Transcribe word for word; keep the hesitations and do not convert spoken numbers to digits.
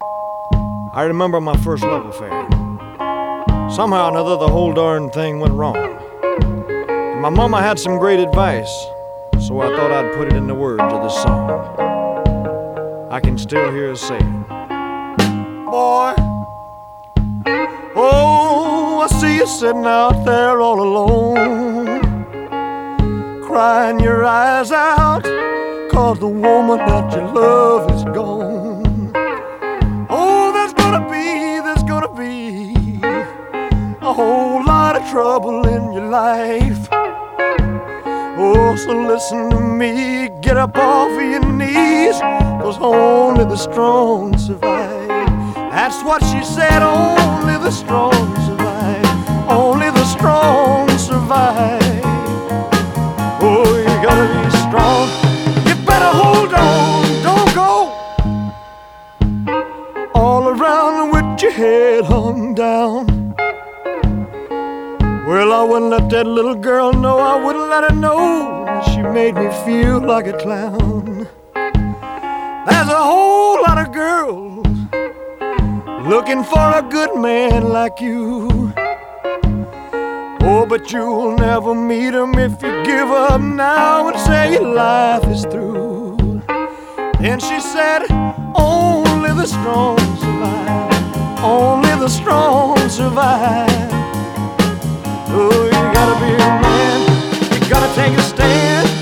I remember my first love affair. Somehow or another, the whole darn thing went wrong. And my mama had some great advice, so I thought I'd put it in the words of this song. I can still hear her say, boy, oh, I see you sitting out there all alone, crying your eyes out, 'cause the woman that you love is gone. Oh, there's gonna be, there's gonna be a whole lot of trouble in your life. Oh, so listen to me, get up off of your knees, 'cause only the strong survive. That's what she said, only the strong survive. Only the strong survive. Oh, you gotta be strong. You better hold on, don't go all around with your head hung down. Well, I wouldn't let that little girl know, I wouldn't let her know. She made me feel like a clown. There's a whole lot of girls looking for a good man like you. Oh, but you'll never meet him if you give up now and say your life is through. Then she said, only the strong survive. Only the strong survive. Oh, you gotta be a man, you gotta take a stand.